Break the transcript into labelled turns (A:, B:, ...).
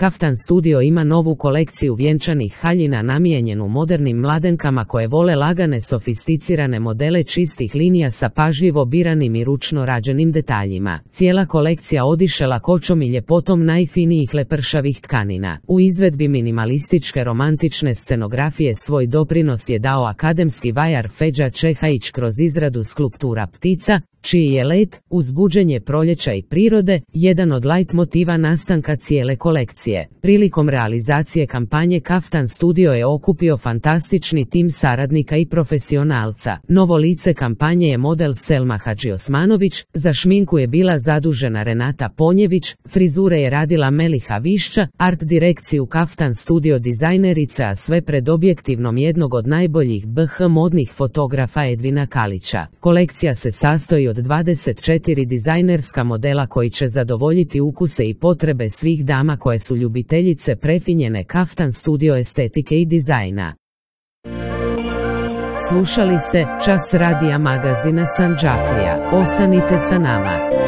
A: Kaftan Studio ima novu kolekciju vjenčanih haljina namijenjenu modernim mladenkama koje vole lagane sofisticirane modele čistih linija sa pažljivo biranim i ručno rađenim detaljima. Cijela kolekcija odiše lakoćom i ljepotom najfinijih lepršavih tkanina. U izvedbi minimalističke romantične scenografije svoj doprinos je dao akademski vajar Feđa Čehajić kroz izradu skulptura ptica, čiji je let, uzbuđenje proljeća i prirode, jedan od light motiva nastanka cijele kolekcije. Prilikom realizacije kampanje Kaftan Studio je okupio fantastični tim saradnika i profesionalca. Novo lice kampanje je model Selma Hadžiosmanović, za šminku je bila zadužena Renata Ponjević, frizure je radila Meliha Višća, art direkciju Kaftan Studio dizajnerica, a sve pred objektivnom jednog od najboljih BH modnih fotografa Edvina Kalića. Kolekcija se sastoji od 24 dizajnerska modela koji će zadovoljiti ukuse i potrebe svih dama koje su ljubiteljice prefinjene Kaftan Studio estetike i dizajna. Slušali ste Čas radija magazina Sandžaklija. Ostanite sa nama.